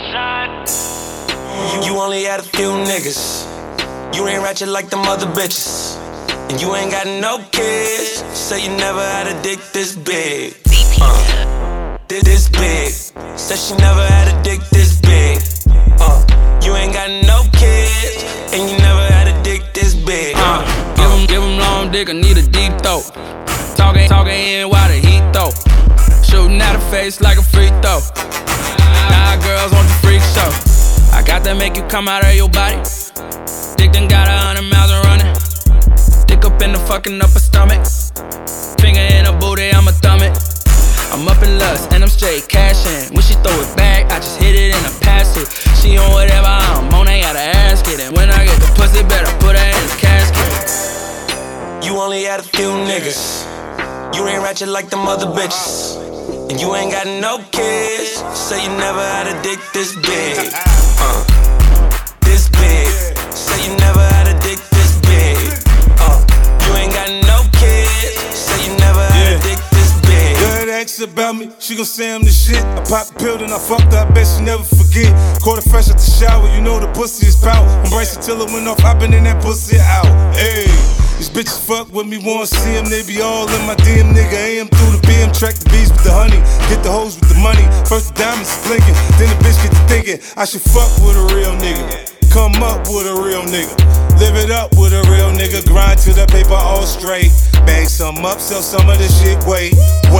You only had a few niggas. You ain't ratchet like them other bitches. And you ain't got no kids. Say you never had a dick this big. This big. Said she never had a dick this big. You ain't got no kids. And you never had a dick this big. Give him long dick, I need a deep throat. Talking in while the heat throw. Shooting at her face like a free throw. Nah, girls want the freak show. I got that make you come out of your body. Dick done got 100 miles and running. Dick up in the fucking upper stomach. Finger in her booty, I'ma thumb it. I'm up in lust and I'm straight cashing. When she throw it back, I just hit it in a pass it. She on whatever I'm on, ain't gotta ask it. And when I get the pussy, better put her in the casket. You only had a few niggas. You ain't ratchet like them other bitches. And you ain't got no kids. Say you never had a dick this big. This big. Say you never had a dick this big. You ain't got no kids. Say you never had a dick this big. Good ex about me, she gon' say I'm the shit. I popped the pill, then I fucked her, I bet she never forget. Caught her fresh at the shower, you know the pussy is power. When Bryson Tiller went off, I been in that pussy out. Hey. These bitches fuck with me, wanna see them, they be all in my DM, nigga. AM through the BM, track the bees with the honey, get the hoes with the money. First the diamonds blinking, then the bitch get to thinking I should fuck with a real nigga. Come up with a real nigga, live it up with a real nigga. Grind to the paper all straight, bang some up, sell some of this shit, wait.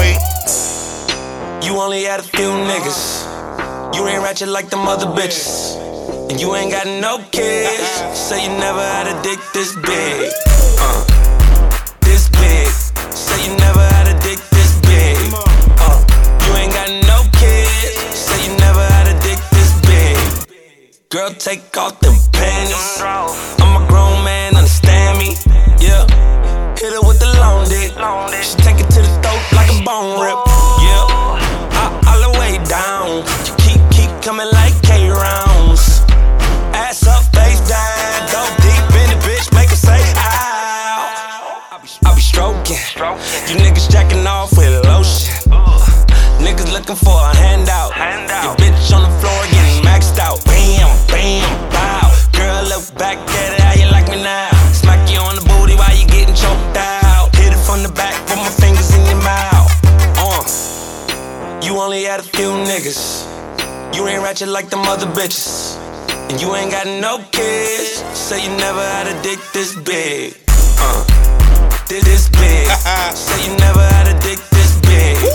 You only had a few niggas. You ain't ratchet like them other bitches. And you ain't got no kids. Say you never had a dick this big. This big. Say you never had a dick this big. You ain't got no kids. Say you never had a dick this big. Girl, take off them panties. I'm a grown man, understand me. Yeah. Hit her with the long dick. She take it to the throat like a bone rip. Yeah. All the way down. You keep coming like K-rounds. Ass up, face down. Go deep in the bitch, make her say ow. I be stroking. You niggas jacking off with lotion. Niggas looking for a handout. Your bitch on the floor getting maxed out. Bam, bam, bow. Girl, look back at it, how you like me now? Smack you on the booty while you getting choked out. Hit it from the back, put my fingers in your mouth. You only had a few niggas. You ain't ratchet like them other bitches. And you ain't got no kids. Say you never had a dick this big. This big. Say you never had a dick this big.